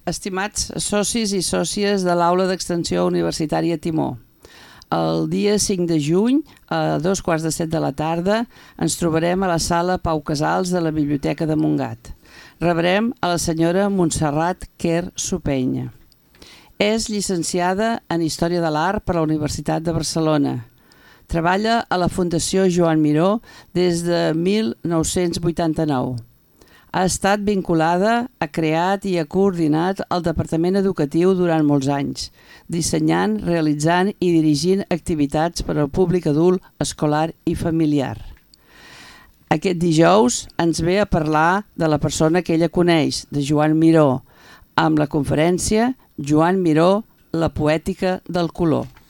Estimats socis i sòcies de l'Aula d'Extensió Universitària Timó, el dia 5 de juny, a 2:15 de la tarda, ens trobarem a la sala Pau Casals de la Biblioteca de Montgat. Rebrem a la senyora Montserrat Quer Supenya. És llicenciada en Història de l'Art per la Universitat de Barcelona. Treballa a la Fundació Joan Miró des de 1989. Ha estat vinculada, ha creat i ha coordinat el Departament Educatiu durant molts anys, dissenyant, realitzant i dirigint activitats per al públic adult, escolar i familiar. Aquest dijous ens ve a parlar de la persona que ella coneix, de Joan Miró, amb la conferència Joan Miró, la poètica del color.